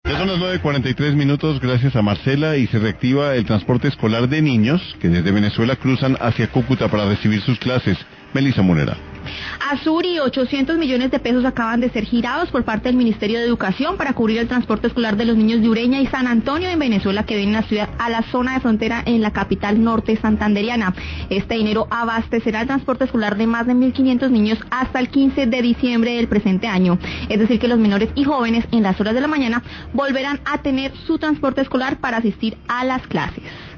Ya son las 9:43, gracias a Marcela, y se reactiva el transporte escolar de niños que desde Venezuela cruzan hacia Cúcuta para recibir sus clases. Melissa Monera. Azuri, 800 millones de pesos acaban de ser girados por parte del Ministerio de Educación para cubrir el transporte escolar de los niños de Ureña y San Antonio en Venezuela que vienen a la zona de frontera en la capital norte santanderiana. Este dinero abastecerá el transporte escolar de más de 1.500 niños hasta el 15 de diciembre del presente año. Es decir, que los menores y jóvenes en las horas de la mañana volverán a tener su transporte escolar para asistir a las clases.